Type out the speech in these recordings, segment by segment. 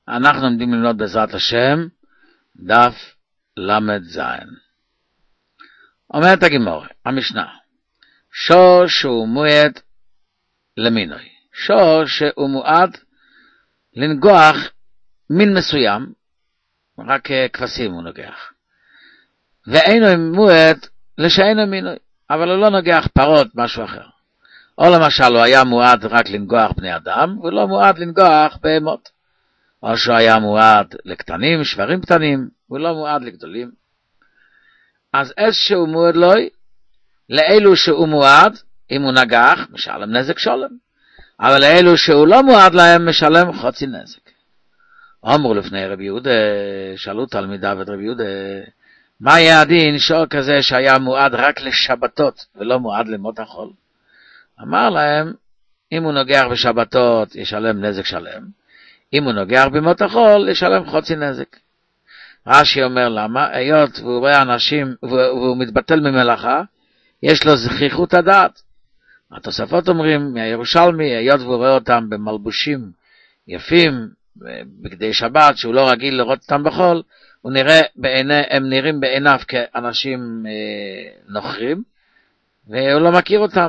אנחנו עומדים ללמוד בעזרת השם, דף למד זין. אומרת הגמרא, המשנה, שור שהוא מועד למינוי, שור שהוא מועד לנגוח מין מסוים, רק כבשים הוא נוגח, ואינו מועד לשאינו מינוי, אבל הוא לא נוגח פרות, משהו אחר. או למשל הוא היה מועד רק לנגוח בני אדם, ולא מועד לנגוח בהמות. או שהוא היה מועד לקטנים, שברים קטנים, ולא מועד לגדולים. אז איזשהו מועד לוי, לאלו שהוא מועד, אם הוא נגח, משלם נזק שולם. אבל לאלו שהוא לא מועד להם, משלם חצי נזק. אמרו לפני רבי יהודה, שאלו תלמידיו את רבי יהודה, מה יהיה הדין שור כזה שהיה מועד רק לשבתות, ולא מועד למות החול? אמר להם, אם הוא נוגח בשבתות, ישלם נזק שלם. אם הוא נוגח במות החול, ישלם חצי נזק. רש"י אומר למה? היות והוא רואה אנשים, והוא מתבטל ממלאכה, יש לו זכיחות הדעת. התוספות אומרים, מהירושלמי, היות והוא רואה אותם במלבושים יפים, בגדי שבת, שהוא לא רגיל לראות אותם בחול, הם נראים בעיניו כאנשים נוכרים, והוא לא מכיר אותם.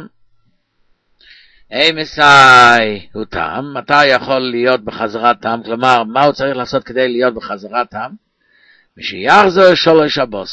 מסי הוא טעם, מתי יכול להיות בחזרת טעם? כלומר, מה הוא צריך לעשות כדי להיות בחזרת טעם? ושיחזור 3 שבתות,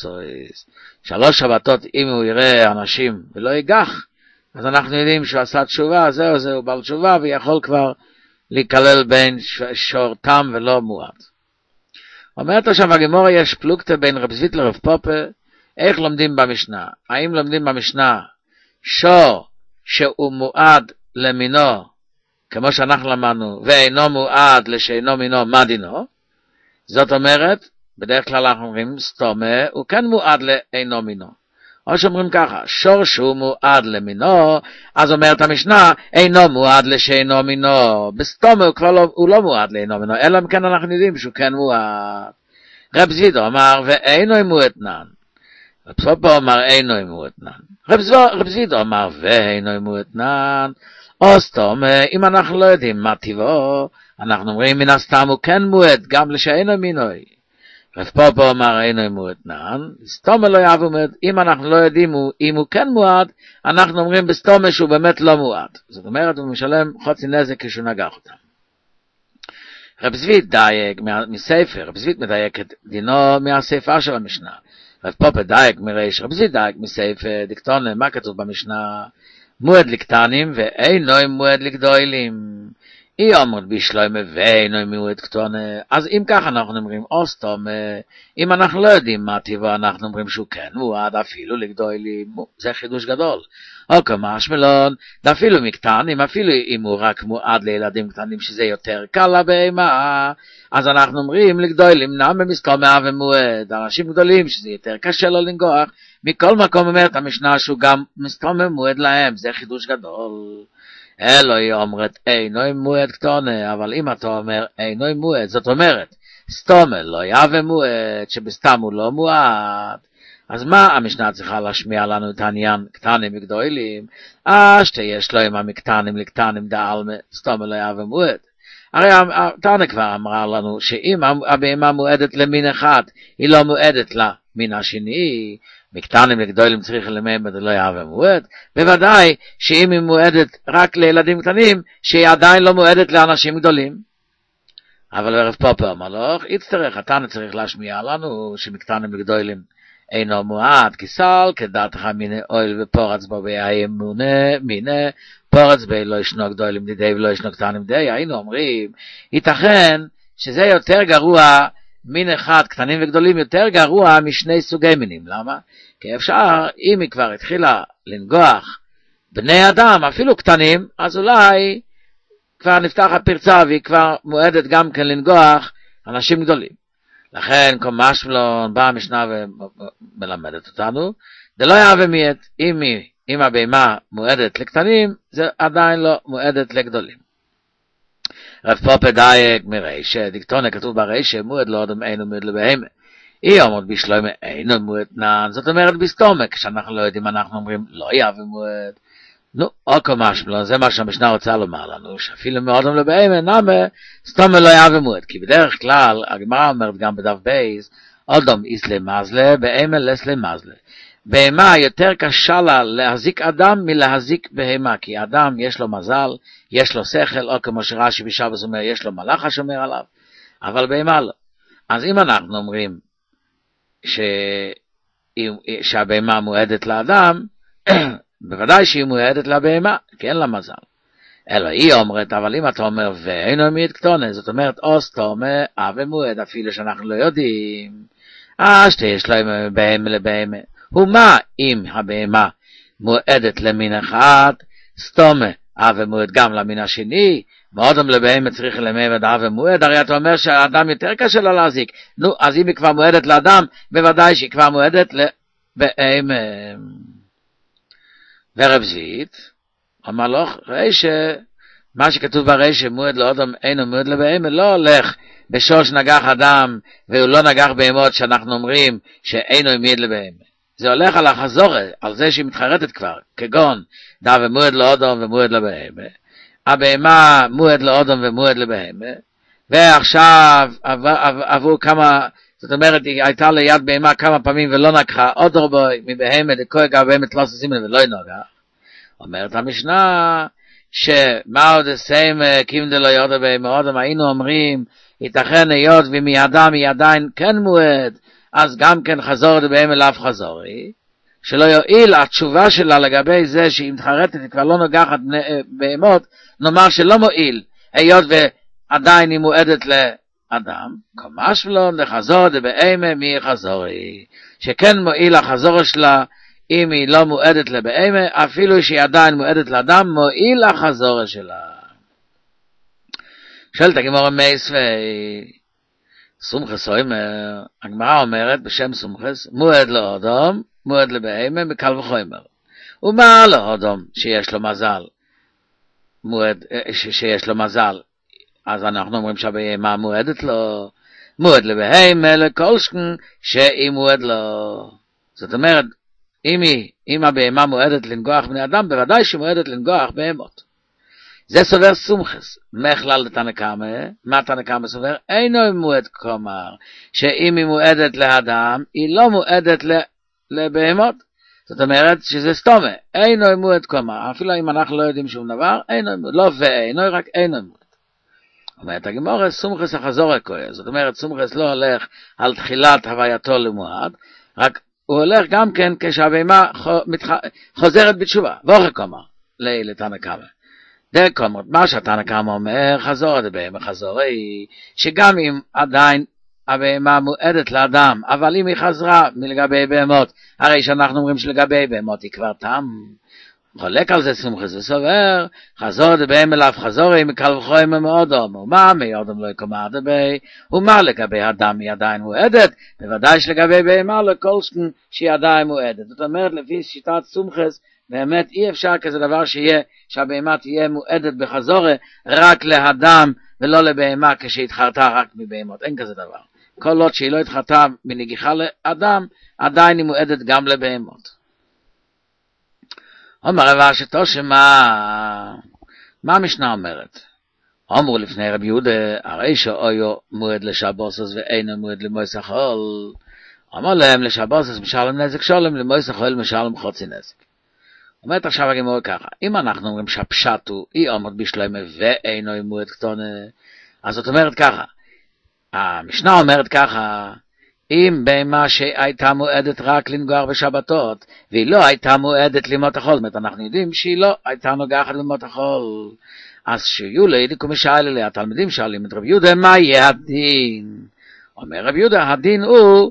3 שבתות, אם הוא יראה אנשים ולא ייגח, אז אנחנו יודעים שהוא עשה תשובה, זהו בעל תשובה, ויכול כבר להיכלל בין שור טעם ולא מועד. אומרת עכשיו הגמרא, יש פלוגתא בין רב זית לרב פופה, איך לומדים במשנה? האם לומדים במשנה שור שהוא מועד למינו, כמו שאנחנו למדנו, ואינו מועד לשאינו מינו, מה דינו? זאת אומרת, בדרך כלל אנחנו אומרים, סתומה, הוא כן מועד לאינו מינו. או שאומרים ככה, שור שהוא מועד למינו, אז אומרת המשנה, אינו מועד לשאינו מינו. בסתומה הוא לא מועד לאינו מינו, אלא אם כן אנחנו יודעים שהוא כן מועד. רב זידו אמר, ואינו מועדנן. רב פופה אמר, אינו מועדנן. רב זידו אמר, ואינו מועדנן. או סתום, אם אנחנו לא יודעים מה טבעו, אנחנו אומרים, מן הסתם הוא כן מועד, גם לשאינו מינוי. רב פופה אמר, אינו מועדנן. סתום לא יאהב מועד. אם אנחנו לא יודעים אם הוא כן מועד, אנחנו אומרים בסתום שהוא באמת לא מועד. זאת אומרת, הוא משלם חצי נזק כשהוא נגח אותם. רב זית דייק מספר, רב זית מדייק את דינו מהספר של המשנה. רב פופה דייק מריש, רב זית דייק מספר, דקטונה, מה כתוב במשנה? מועד לקטנים ואינו מועד לגדולים. היא אומרת בשלומה ואינו מועד קטונה. אז אם ככה אנחנו אומרים, או סתום, אם אנחנו לא יודעים מה טבעו, אנחנו אומרים שהוא כן מועד אפילו לגדולים. זה חידוש גדול. או כמו השמלון, אפילו מקטנים, אפילו אם הוא רק מועד לילדים קטנים, שזה יותר קל לבהמה, אז אנחנו אומרים לגדולים, נעם מסתומה ומועד, אנשים גדולים, שזה יותר קשה לו לנגוח, מכל מקום אומרת המשנה שהוא גם מסתומה מועד להם, זה חידוש גדול. אלוהי אומרת, אינו מועד קטונה, אבל אם אתה אומר, אינו מועד, זאת אומרת, סתומה לא יהווה מועד, שבסתם הוא לא מועד, אז מה המשנה צריכה להשמיע לנו את העניין קטנים וגדולים? שתהיה שלומה מקטנים לקטנים דעלמה, סתומה לא יהווה מועד. הרי תנא כבר אמרה לנו שאם הבהמה מועדת למין אחד, היא לא מועדת למין השני, מקטנים לגדולים צריך ללמד לא יהווה מועד. בוודאי שאם היא מועדת רק לילדים קטנים, שהיא עדיין לא מועדת לאנשים גדולים. אבל הרב פופה אמר לו, התנא צריך להשמיע לנו שמקטנים לגדולים אינו מועד, כסל, כדעתך מיני אויל ופורץ בו באמונה, מיני פורץ בי לא ישנו גדולים דידי ולא ישנו קטנים דידי. היינו אומרים, ייתכן שזה יותר גרוע, מין אחד, קטנים וגדולים, יותר גרוע משני סוגי מינים. למה? כי אפשר, אם היא כבר התחילה לנגוח בני אדם, אפילו קטנים, אז אולי כבר נפתח הפרצה והיא כבר מועדת גם כן לנגוח אנשים גדולים. לכן, כמו משמלון, באה המשנה ומלמדת אותנו, זה לא יהווה מועד. אם הבהמה מועדת לקטנים, זה עדיין לא מועדת לגדולים. רב פופה דייק מריש, דקטונה כתוב בריש, מועד לא אדם אינו מועד לבהמה. היא אומרת בשלומה אינו מועדנן, זאת אומרת בסתומה, כשאנחנו לא יודעים, אנחנו אומרים לא יהווה מועד. נו, אוקו משמלו, זה מה שהמשנה רוצה לומר לנו, שאפילו מאודם לבהמה, נמה, סתום לא יהווה מועד, כי בדרך כלל, הגמרא אומרת גם בדף בייס, אודם איסלה מזלה, בהמה לסלה מזלה. בהמה יותר קשה לה להזיק אדם מלהזיק בהמה, כי אדם יש לו מזל, יש לו שכל, או כמו שרש"י בשבת אומר, יש לו מלאך השומר עליו, אבל בהמה לא. אז אם אנחנו אומרים שהבהמה מועדת לאדם, בוודאי שהיא מועדת לבהמה, כי אין לה מזל. אלא היא אומרת, אבל אם אתה אומר, ואינו מיד קטונה, זאת אומרת, או סתומה, ומועד, אפילו שאנחנו לא יודעים, שתיש להם בהמה לבהמה. ומה אם הבהמה מועדת למין אחד, סתומה, ומועד גם למין השני, מאודם לבהמה צריך למעבד ומועד, הרי אתה אומר שהאדם יותר קשה לו להזיק. נו, אז אם היא כבר מועדת לאדם, בוודאי שהיא כבר מועדת לבהמה. ורב זית, אמר לו, מה שכתוב ברישה, מועד לאדם אינו מועד לבהמה, לא הולך בשור שנגח אדם, והוא לא נגח בהמות שאנחנו אומרים שאינו מועד לבהמה. זה הולך על החזור, על זה שהיא מתחרטת כבר, כגון, דה ומועד לאדם ומועד לבהמה. הבהמה מועד לאדם ומועד לבהמה, ועכשיו עברו כמה, זאת אומרת, היא הייתה ליד בהמה כמה פעמים ולא נגחה, עוד רבוי מבהמה, דקוי גב בהמת לא ססימן ולא נגח. אומרת המשנה, שמה עוד הסיים קים דלו יודע בהמה אדם, היינו אומרים, ייתכן היות ומידם היא עדיין כן מועד, אז גם כן חזור בהמה לאף חזורי, שלא יועיל התשובה שלה לגבי זה שהיא מתחרטת, היא כבר לא נוגחת בהמות, נאמר שלא מועיל, היות ועדיין היא מועדת לאדם, כמש ולא נחזור בהמה מי חזורי, שכן מועיל החזור שלה, אם היא לא מועדת לבהמה, אפילו שהיא עדיין מועדת לאדם, מועיל החזור שלה. שואלת הגמרא מייס סומכס אומר, הגמרא אומרת בשם סומכס, מועד לאדם, מועד לבהמה מקל וחומר. ומה לאדם שיש לו מזל? מועד, שיש לו מזל. אז אנחנו אומרים שהבהמה מועדת לו, מועד לבהמה לקולשכן שהיא מועד לו. זאת אומרת, אם הבהמה מועדת לנגוח בני אדם, בוודאי שהיא מועדת לנגוח בהמות. זה סובר סומכס, מכלל לתנא קמא, מה תנא קמא סובר? אינו מועד כלומר, שאם היא מועדת לאדם, היא לא מועדת לבהמות. זאת אומרת שזה סתומה, אינו מועד כלומר, אפילו אם אנחנו לא יודעים שום דבר, אינו מועד, לא ואינו, רק אינו מועד. אומרת הגמרא, סומכס החזור הכהן, זאת אומרת סומכס לא הולך על תחילת הווייתו למועד, רק הוא הולך גם כן כשהבהמה חוזרת בתשובה, ואוכל כלומר, לתנא קמא. דקומות, מה שהתנא קמא אומר, חזור בהמה חזורי, שגם אם עדיין הבהמה מועדת לאדם, אבל אם היא חזרה מלגבי בהמות, הרי שאנחנו אומרים שלגבי בהמות היא כבר תם, חולק על זה סומכס וסובר, חזור בהמה לאף חזורי, מקל וחומר מאודם, ומה מאודם לא יקומר דבי, ומה לגבי אדם היא עדיין מועדת, בוודאי שלגבי בהמה לכל שהיא עדיין מועדת. זאת אומרת, לפי שיטת סומכס, באמת אי אפשר כזה דבר שיהיה, שהבהמה תהיה מועדת בחזורה רק לאדם ולא לבהמה כשהתחרתה רק מבהמות, אין כזה דבר. כל עוד שהיא לא התחרתה מנגיחה לאדם, עדיין היא מועדת גם לבהמות. אומר רב אשתו מה המשנה אומרת? אמרו לפני רבי יהודה, הרי שאויו מועד לשבוסס ואינו מועד למויס החול. אמר להם לשבוסס משלם נזק שולם, למויס החול משלם חוצי נזק. אומרת עכשיו הגמרא ככה, אם אנחנו אומרים שהפשט הוא אי עמוד בשלמה ואינו מועד קטונה, אז זאת אומרת ככה, המשנה אומרת ככה, אם בהמה שהייתה מועדת רק לנגוח בשבתות, והיא לא הייתה מועדת לימות החול, זאת אומרת אנחנו יודעים שהיא לא הייתה נוגחת לימות החול, אז שיהיו לידיקו משאל אליה, התלמידים שואלים את רבי יהודה, מה יהיה הדין? אומר רבי יהודה, הדין הוא,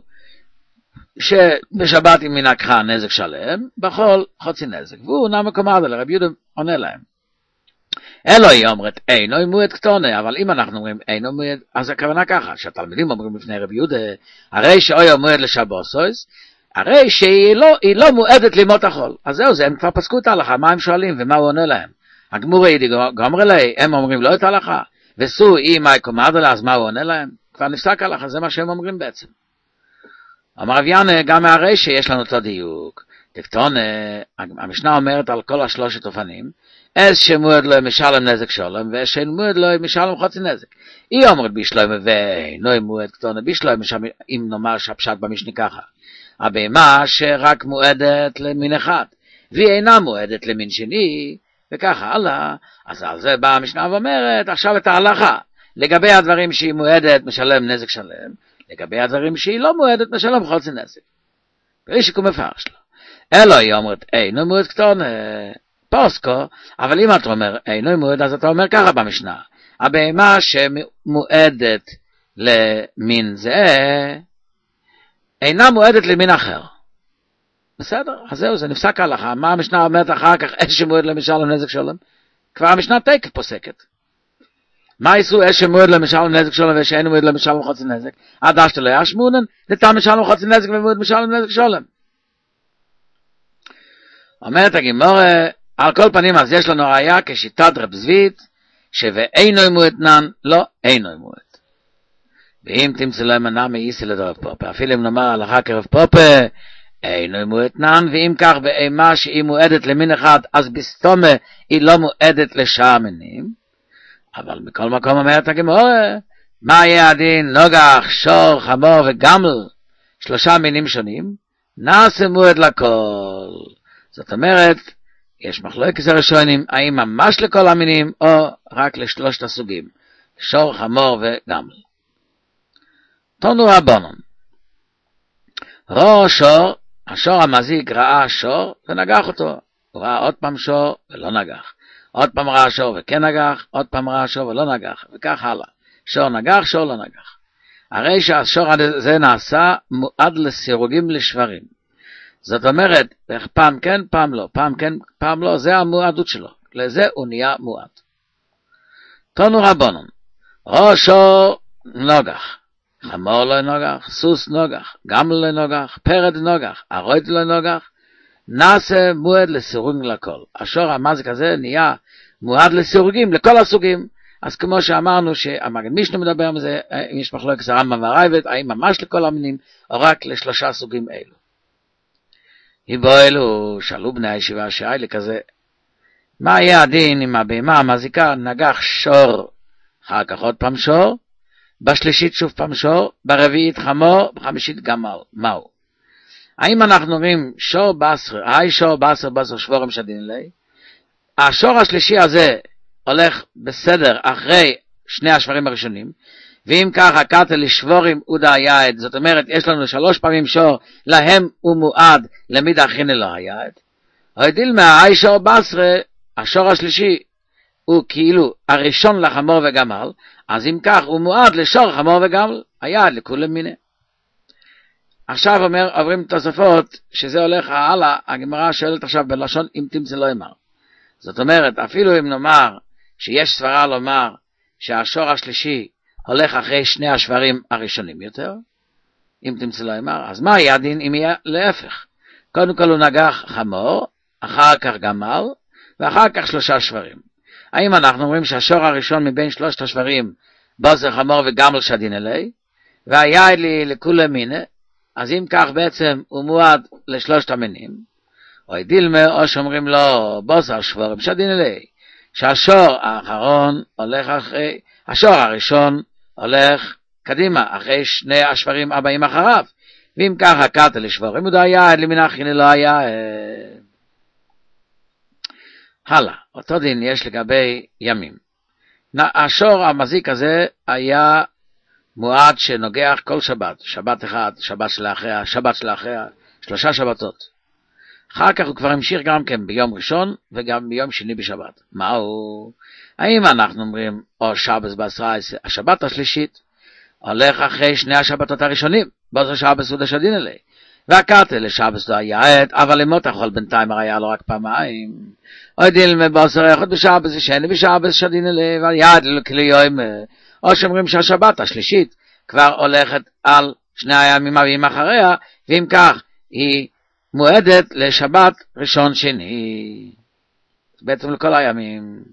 שבשבת אם מנקחה נזק שלם, בחול חוצי נזק. והוא נע מקומד על רבי יהודה עונה להם. אלוהי אומרת, אינו מועד קטונה, אבל אם אנחנו אומרים אינו מועד, אז הכוונה ככה, שהתלמידים אומרים לפני רבי יהודה, הרי שאוי מועד לשבוסוס, הרי שהיא לא מועדת לימות החול. אז זהו זה, הם כבר פסקו את ההלכה, מה הם שואלים ומה הוא עונה להם? הגמור הידי גומר לי, הם אומרים לא את ההלכה, וסו אי מאי קומד לה, אז מה הוא עונה להם? כבר נפסק ההלכה, זה מה שהם אומרים בעצם. אמר רב ינא, גם מהרי שיש לנו אותו דיוק, דקטון, המשנה אומרת על כל השלושת אופנים, אז שמועד לו משלם נזק שולם, ושאין מועד לו משלם חצי נזק. היא אומרת בישלוימה ואינו מועד קטון, בישלוימה אם נאמר שהפשט במשנה ככה. הבהמה שרק מועדת למין אחד, והיא אינה מועדת למין שני, וככה הלאה. אז על זה באה המשנה ואומרת, עכשיו את ההלכה, לגבי הדברים שהיא מועדת משלם נזק שלם, לגבי הדברים שהיא לא מועדת משלם חצי נזק. ברישיקו מפרש לו. אלא היא אומרת, אינו מועד קטון, פוסקו, אבל אם אתה אומר אינו מועד, אז אתה אומר ככה במשנה, הבהמה שמועדת למין זה, אינה מועדת למין אחר. בסדר? אז זהו, זה נפסק הלכה. מה המשנה אומרת אחר כך, אש שמועד למשלם נזק שלם? כבר המשנה תקף פוסקת. מה יעשו אש שמועד למשלם נזק שלם ושאין מועד למשלם חצי נזק? עד אשת לא ישמונן, נתן משלם חצי נזק ומועד משלם נזק שלם. אומרת הגימורה, על כל פנים אז יש לנו ראיה כשיטת רב זבית, שבאינו מועד נן, לא אינו מועד. ואם תמצא לו מנה מאיסי לדרב פופה, אפילו אם נאמר הלכה כרב פופה, אינו מועד נן, ואם כך באימה שהיא מועדת למין אחד, אז בסתומה היא לא מועדת לשאר מינים. אבל מכל מקום אומרת הגימורה, מה יהיה הדין? נוגח, שור, חמור וגמל, 3 מינים שונים, נעשה מועד לכל. זאת אומרת, יש מחלוקת הראשונים, האם ממש לכל המינים, או רק לשלושת הסוגים, שור, חמור וגמל. תנו רבנן, ראה שור, השור המזיק ראה שור ונגח אותו, הוא ראה עוד פעם שור ולא נגח, עוד פעם ראה שור וכן נגח, עוד פעם ראה שור ולא נגח, וכך הלאה, שור נגח, שור לא נגח. הרי שהשור הזה נעשה מועד לסירוגים לשברים, זאת אומרת, פעם כן, פעם לא, פעם כן, פעם לא, זה המועדות שלו, לזה הוא נהיה מועד. תנו רבנן, ראה שור נגח, חמור לא נוגח, סוס נוגח, גמל לא נוגח, פרד נוגח, ארוית לא נוגח, נעשה מועד לסירוג לכל. השור המזיק הזה נהיה מועד לסירוגים לכל הסוגים. אז כמו שאמרנו שהמגן משנה מדבר על זה, אם יש מחלוקת הרמב"ם והראב"ד, האם ממש לכל המינים או רק ל3 סוגים אלו. היבואלו, שאלו בני הישיבה שאלה כזה, מה יהיה הדין אם הבהמה המזיקה נגח שור, אחר כך עוד פעם שור, בשלישית שוב פעם שור, ברביעית חמור, בחמישית גמל, מהו? האם אנחנו רואים שור בסר, היי שור בסר בסר שבורם שדין לי? השור השלישי הזה הולך בסדר אחרי 2 השברים הראשונים, ואם ככה קטל לשבורים עודה היעד, זאת אומרת יש לנו 3 פעמים שור, להם הוא מועד למיד הכינה לו היעד. הודיל מההי שור בסר, השור השלישי הוא כאילו הראשון לחמור וגמל, אז אם כך הוא מועד לשור חמור וגמל, היעד לכולם מיני. עכשיו עוברים תוספות, שזה הולך הלאה, הגמרא שואלת עכשיו בלשון אם תמצא לא אמר. זאת אומרת, אפילו אם נאמר שיש סברה לומר שהשור השלישי הולך אחרי 2 השברים הראשונים יותר, אם תמצא לא אמר, אז מה יהיה הדין אם יהיה להפך? קודם כל הוא נגח חמור, אחר כך גמל, ואחר כך 3 שברים. האם אנחנו אומרים שהשור הראשון מבין 3 השברים, בוסר חמור וגמל שדין אלי, והיעד לי לכולם מיני, אז אם כך בעצם הוא מועד ל3 המינים, או דילמה, או שאומרים לו בוסר שבורם שדין אלי, שהשור האחרון הולך אחרי, השור הראשון הולך קדימה, אחרי 2 השברים הבאים אחריו, ואם ככה קטל לשבורם, הוא היעד למינך הנה לא היה. הלאה, אותו דין יש לגבי ימים. השור המזיק הזה היה מועד שנוגח כל שבת, שבת אחד, שבת שלאחריה, שבת שלאחריה, 3 שבתות. אחר כך הוא כבר המשיך גם כן ביום ראשון וגם ביום שני בשבת. מהו? האם אנחנו אומרים, או שבס בעשרה, השבת השלישית, הולך אחרי 2 השבתות הראשונים, בוזר שבס הוא דשדין אלי, והקטל לשבס לא היה עת, אבל למות יכול בינתיים היה לו רק פעמיים. או דילמה בוזר אחד בשבס, שני בשבס שדין אלי, והיעד לכלי יום, או שאומרים שהשבת השלישית כבר הולכת על 2 הימים הבאים אחריה, ואם כך היא מועדת לשבת ראשון שני, בעצם לכל הימים.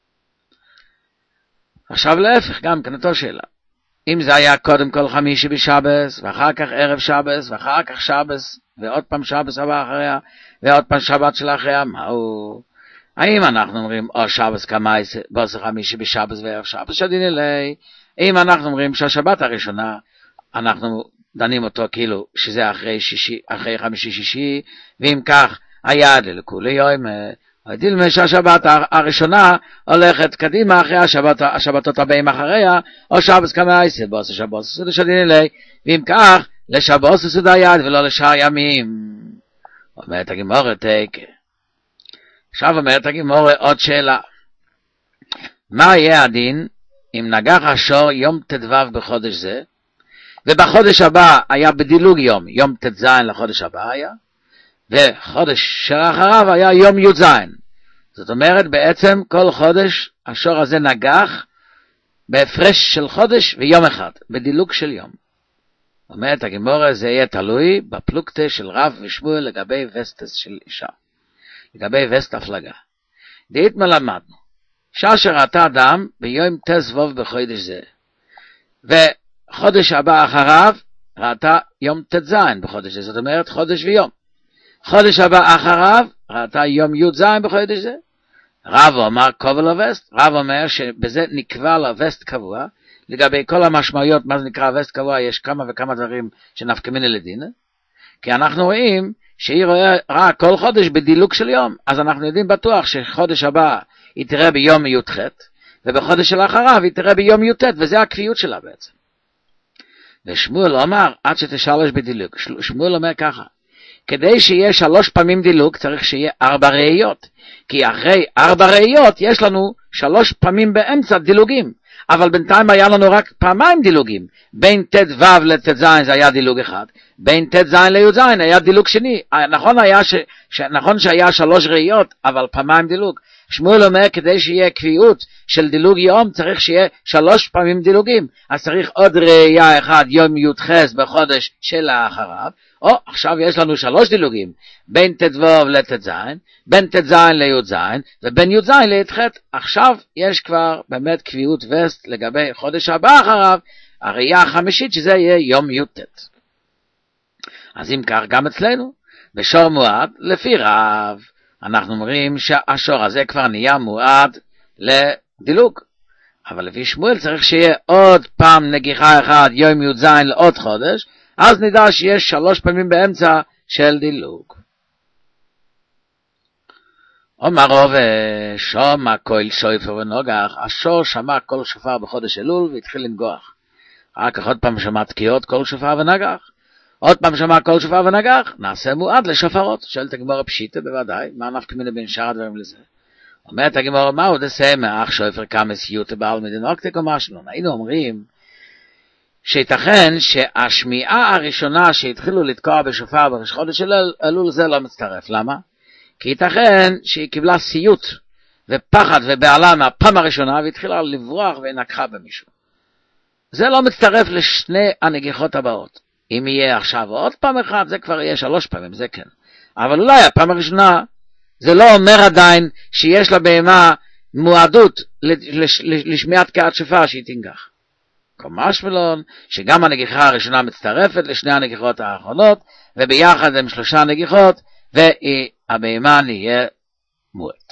עכשיו להפך, גם כאן אותו שאלה. אם זה היה קודם כל חמישי בשבס, ואחר כך ערב שבס, ואחר כך שבס ועוד פעם שבס הבא אחריה, ועוד פעם שבת של אחריה, מהו? האם אנחנו אומרים, או שבס קמייס, בוסר חמישי בשבס וערב שבס שדין אלי, אם אנחנו אומרים שהשבת הראשונה, אנחנו דנים אותו כאילו שזה אחרי חמישי שישי, ואם כך, היעד לכולי יום, דילמה שהשבת הראשונה הולכת קדימה אחרי השבתות הבאים אחריה, או שבס קמייס, בוסר שבוס שדין אלי, ואם כך, לשבוס סודר יד ולא לשאר ימים. אומרת הגמרא תקה. עכשיו אומרת הגמרא עוד שאלה. מה יהיה הדין אם נגח השור יום ט"ו בחודש זה, ובחודש הבא היה בדילוג יום ט"ז לחודש הבא היה, וחודש שאחריו היה יום י"ז. זאת אומרת בעצם כל חודש השור הזה נגח בהפרש של חודש ויום אחד, בדילוג של יום. אומרת הגמרא זה יהיה תלוי בפלוגתא של רב ושמואל לגבי וסטס של אישה, לגבי וסט הפלגה. דאית מלמדנו, שאשר ראתה אדם ביום תזבוב בחודש זה, וחודש הבא אחריו ראתה יום תז בחודש זה, זאת אומרת חודש ויום. חודש הבא אחריו ראתה יום י"ז בחודש זה. רב אומר קובל הווסט, רב אומר שבזה נקבע לווסט קבוע, לגבי כל המשמעויות, מה זה נקרא וסט קבוע, יש כמה וכמה דברים שנפקמיני לדין, כי אנחנו רואים שהיא רואה כל חודש בדילוג של יום, אז אנחנו יודעים בטוח שחודש הבא היא תראה ביום י"ח, ובחודש של אחריו היא תראה ביום י"ט, וזה הקביעות שלה בעצם. ושמואל אומר, עד שתשלוש בדילוג, שמואל אומר ככה, כדי שיהיה 3 פעמים דילוג, צריך שיהיה 4 ראיות, כי אחרי 4 ראיות יש לנו 3 פעמים באמצע דילוגים, אבל בינתיים היה לנו רק פעמיים דילוגים, בין ט"ו לט"ז זה היה דילוג אחד, בין ט"ז לי"ז היה דילוג שני, נכון שהיה 3 ראיות, אבל פעמיים דילוג. שמואל אומר כדי שיהיה קביעות של דילוג יום, צריך שיהיה 3 פעמים דילוגים, אז צריך עוד ראייה אחד, יום י"ח בחודש שלאחריו, או עכשיו יש לנו 3 דילוגים, בין ט"ו לט"ז, בין ט"ז לי"ז, ובין י"ז לי"ח, עכשיו יש כבר באמת קביעות וסט לגבי חודש הבא אחריו, הראייה החמישית שזה יהיה יום י"ט. אז אם כך גם אצלנו, בשור מועד לפי רב, אנחנו אומרים שהשור הזה כבר נהיה מועד לדילוג, אבל לפי שמואל צריך שיהיה עוד פעם נגיחה אחד יום י"ז לעוד חודש, אז נדע שיש 3 פעמים באמצע של דילוג. אומר רוב שומע כל שופר ונוגח, השור שמע כל שופר בחודש אלול והתחיל לנגוח. רק עוד פעם שמע תקיעות כל שופר ונגח, עוד פעם שמע כל שופר ונגח, נעשה מועד לשופרות. שואלת הגמרא פשיטה בוודאי, מה נפקא מינה בין שאר הדברים לזה? אומרת הגמרא, מהו דסיימא אך שופר כמס יוטה בעל מדינוקתק או משלון? היינו אומרים שייתכן שהשמיעה הראשונה שהתחילו לתקוע בשופר בראש חודש של אלול זה לא מצטרף. למה? כי ייתכן שהיא קיבלה סיוט ופחד ובעלה מהפעם הראשונה והתחילה לברוח ונקחה במישהו. זה לא מצטרף לשני הנגיחות הבאות. אם יהיה עכשיו עוד פעם אחת, זה כבר יהיה 3 פעמים, זה כן. אבל אולי הפעם הראשונה, זה לא אומר עדיין שיש לבהמה מועדות לשמיעת תקיעת שופר שהיא תנגח. כמש ולון, שגם הנגיחה הראשונה מצטרפת לשני הנגיחות האחרונות, וביחד הם 3 נגיחות, והבהמה נהיה מועט.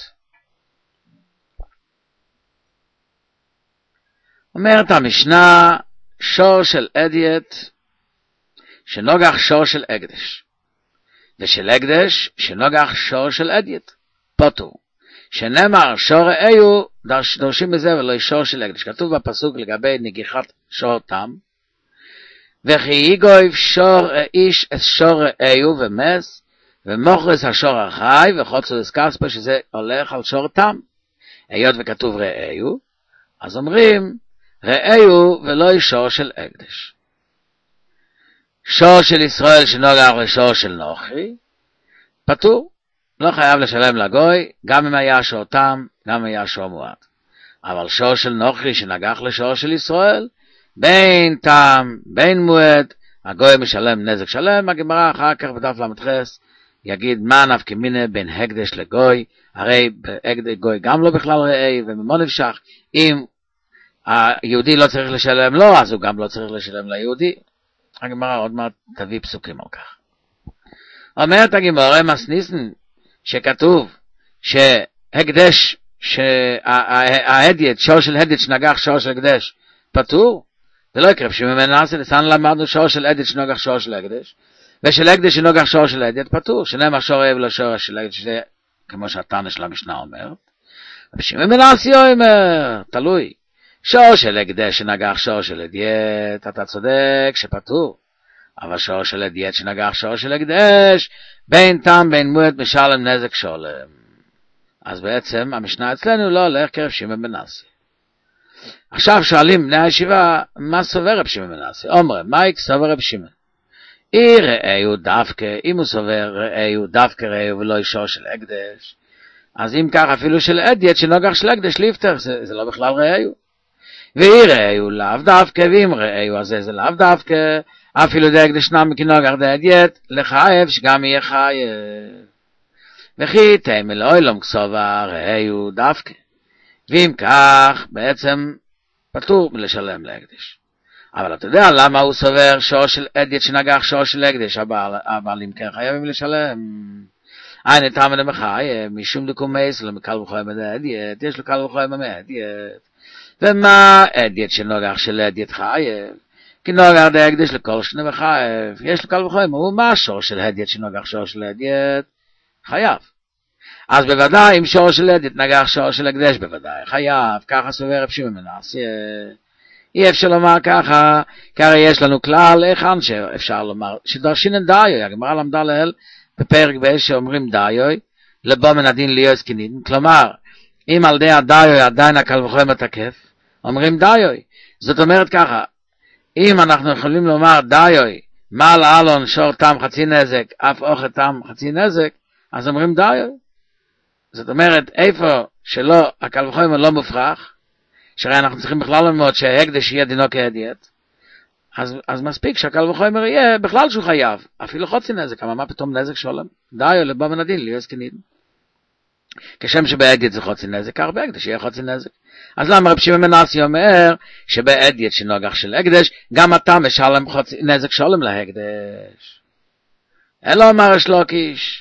אומרת המשנה, שור של אדיית, שנוגח שור של אקדש, ושל אקדש שנוגח שור של אדיית, פוטו, שנאמר שור ראיו, דורשים בזה ולא שור של אקדש. כתוב בפסוק לגבי נגיחת שור תם, וכי יגויב שור איש את שור ראיו ומס, ומוכרס השור החי, וחוצו דסקספה שזה הולך על שור תם. היות וכתוב ראיו, אז אומרים ראיו ולא שור של אקדש. שור של ישראל שנוגח לשור של נוכרי, פטור, לא חייב לשלם לגוי, גם אם היה שור תם, גם אם היה שור מועד. אבל שור של נוכרי שנגח לשור של ישראל, בין תם, בין מועד, הגוי משלם נזק שלם. הגמרא אחר כך בדף למתחס, יגיד מה נפקא מינה בין הקדש לגוי, הרי בהקדש גוי גם לא בכלל ראי, וממה נפשך, אם היהודי לא צריך לשלם לו, אז הוא גם לא צריך לשלם ליהודי. הגמרא עוד מעט תביא פסוקים על כך. אומרת הגמרא מסניסן, שכתוב שהקדש, שההדיית, שור של הדיית שנגח שור של הקדש, פטור, זה לא יקרה, שממנסה, לסן למדנו שור של הדיית שנגח שור של הקדש, ושל הקדש שנגח שור של הדיית פטור, שנאמר שור אוהב לו שור של הקדש, שזה כמו שהתנא של המשנה אומר, ושממנסה אומר, תלוי, שור של הקדש שנגח שור של הדיית, אתה צודק שפטור, אבל שור של הדיית שנגח שור של הקדש, בין תם בין מועד משלם נזק שולם. אז בעצם המשנה אצלנו לא הולך כרב שמעון בן נאסי. עכשיו שואלים בני הישיבה, מה סובר רב שמעון בן נאסי? אומרים, מה סובר רב שמעון? ראיו דווקא, אם הוא סובר ראיו דווקא ראיו ולא שור של הקדש, אז אם כך אפילו של הדיית שנגח של הקדש ליפתח, זה לא בכלל ראיו. ראיו לאו דווקא, ואם ראיו אז זה לאו דווקא, אפילו דה הקדש נם כנגח דה הדיית, לחייב שגם יהיה חייב. וכי תאמר לאוילום כסובה ראיו דווקא. ואם כך, בעצם פטור מלשלם להקדש. אבל אתה יודע למה הוא סובר שור של הדיית שנגח שור של הקדש, אבל אם כן חייבים לשלם. אין תאמר למחייב, משום דקומייס, לא מקל וחוי מדה הדיית, יש לו קל וחוי מדה הדיית. ומה הדיית שנגח של הדיית חייב? כי נגח דה הקדש לכל שני מחייב. יש לו קל וחוי מה שור של הדיית שנגח שור של הדיית? חייב. אז בוודאי אם שור של הדיית נגח שור של הקדש בוודאי חייב, ככה סובר רב שמעון בן נאסי. אי אפשר לומר ככה, כי הרי יש לנו כלל היכן שאפשר לומר, שדרשינן דיוי, הגמרא למדה לעיל בפרק ב' שאומרים דיוי, לבוא מן הדין להיות זקנין, כלומר, אם על די הדיוי עדיין הקל וחומר מתקף, אומרים דיוי. זאת אומרת ככה, אם אנחנו יכולים לומר דיוי, מעל אלון שור תם חצי נזק, אף אוכל תם חצי נזק, אז אומרים דיוי. זאת אומרת, איפה שלא, הקל וחומר לא מופרך, שהרי אנחנו צריכים בכלל ללמוד שההקדש יהיה דינו כהדיית, אז מספיק שהקל וחומר יהיה בכלל שהוא חייב, אפילו חצי נזק, אבל מה פתאום נזק שולם? דיו לבוא מן הדין, להיות זקנין. כשם שבהקדש זה חצי נזק, כך בהקדש יהיה חצי נזק. אז למה רב שמעון בן נאסי אומר שבהקדש שנגח של הקדש, גם אתה משלם נזק שולם להקדש. אלא אומר יש לוקיש,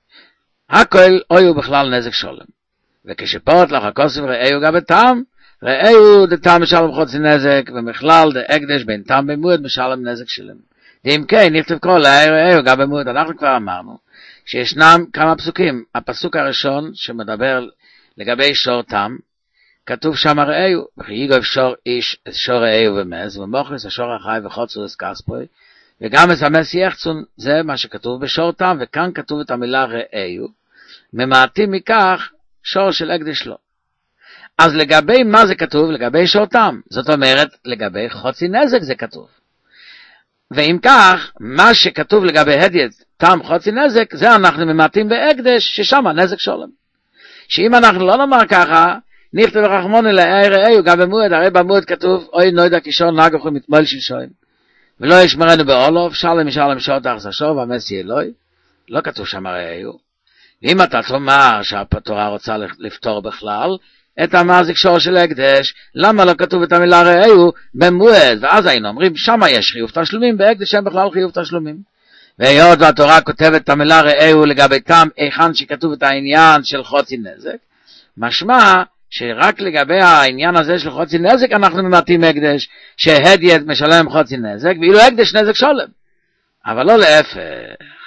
הכל אוי בכלל נזק שולם. וכשפורט לך הכוסף ראיו גם בטעם, ראיו דתם משלם חצי נזק, ומכלל דהקדש בין טעם במועד משלם נזק שלם. ואם כן, נכתב כל ראיו גם במועד, אנחנו כבר אמרנו, שישנם כמה פסוקים. הפסוק הראשון שמדבר לגבי שור תם, כתוב שם ראיו, וכי יגוב שור איש את שור ראיו ומז, ומוכרס השור החי וחוצו את כספוי, וגם מסמס יחצון, זה מה שכתוב בשור תם, וכאן כתוב את המילה ראיו, ממעטים מכך שור של הקדש לא. אז לגבי מה זה כתוב? לגבי שור תם. זאת אומרת, לגבי חצי נזק זה כתוב. ואם כך, מה שכתוב לגבי הדיית תם חצי נזק, זה אנחנו ממעטים בהקדש, ששם הנזק שולם. שאם אנחנו לא נאמר ככה, נכתב רחמוני ראיו גם במועד, הרי במועד כתוב, אוי נוידע כשור נגח ומתמול שלשוים. ולא ישמרנו בעולוב, שלם משלם שור תחס השור, והמס יהיה אלוהי. לא כתוב שם ראיו. ואם אתה תאמר שהתורה רוצה לפתור בכלל, את המזיק שור של הקדש, למה לא כתוב את המילה ראיו במועד? ואז היינו אומרים, שמה יש חיוב תשלומים, בהקדש אין בכלל חיוב תשלומים. והיות והתורה כותבת את המילה ראיו לגבי תם, היכן שכתוב את העניין של חצי נזק, משמע שרק לגבי העניין הזה של חצי נזק, אנחנו ממעטים הקדש, שהדיית משלם חצי נזק, ואילו הקדש נזק שולם. אבל לא להפך.